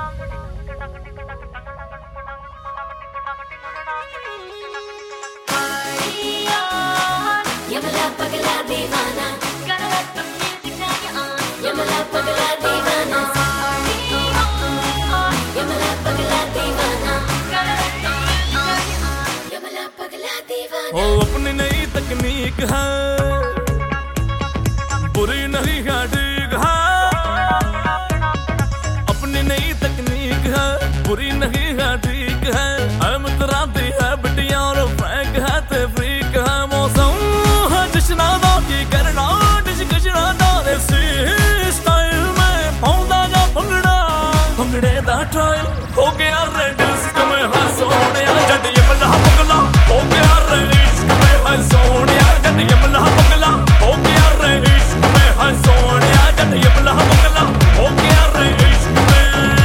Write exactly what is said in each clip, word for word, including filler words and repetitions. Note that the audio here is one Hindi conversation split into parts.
ओ अपनी नई तकनीक है, बुरी नहीं है, ठीक है। अपनी नई तकनीक है, बुरी नहीं है, ठीक है। हम तराती है बिटिया और फ्रैंक है ते फ्रीक है। मौसम है जश्ना दा की करना डिश कशना दा देसी स्टाइल में पौंदा जा भंगड़ा भंगड़े दा ट्रायल हो गया रेड इश्क में है सोनिया जट यमला पगला हो गया रे इश्क में है सोनिया जट यमला पगला हो गया रे इश्क में है सोनिया जट यमला पगला हो गया रे इश्क में।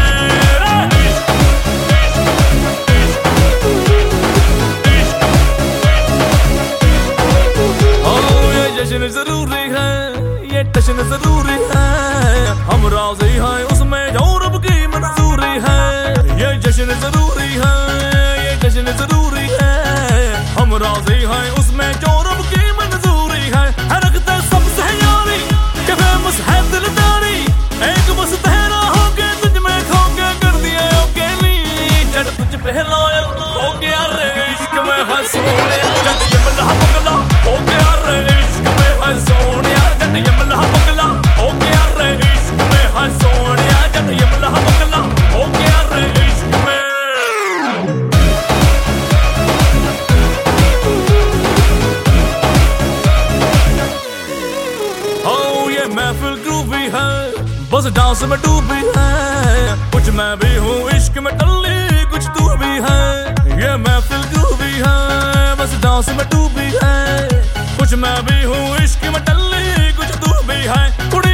जश्न जरूरी है, ये टशन जरूरी है, हम राजी हैं उसमें जो रब की मंजूरी है। ये जश्न जरूरी है, ये जश्न जरूरी है, हम राजी हैं उसमें जो रब की मंजूरी है। रखते सबसे यारी के फेमस है दिलदारी, एक बस तेरा हो के तुझ में खो के कर दिए अकेली जब तुझ पे लॉयल हो गया रे इश्क में है सोनिया जब ये मल्ला पगला हो गया रे इश्क में है सोनिया जब ये मल्ला पगला हो गया रे इश्क में है सोनिया जब ये मल्ला पगला हो गया रे इश्क में। ओ ये महफिल ग्रूवी है, बस डांस में डूबी है, कुछ मैं भी हूँ इश्क में टल्ली कुछ तू भी है। ये महफिल ग्रूवी है, बस डांस में डूबी है, कुछ मैं भी हूँ इश्क में टल्ली कुछ तू भी है।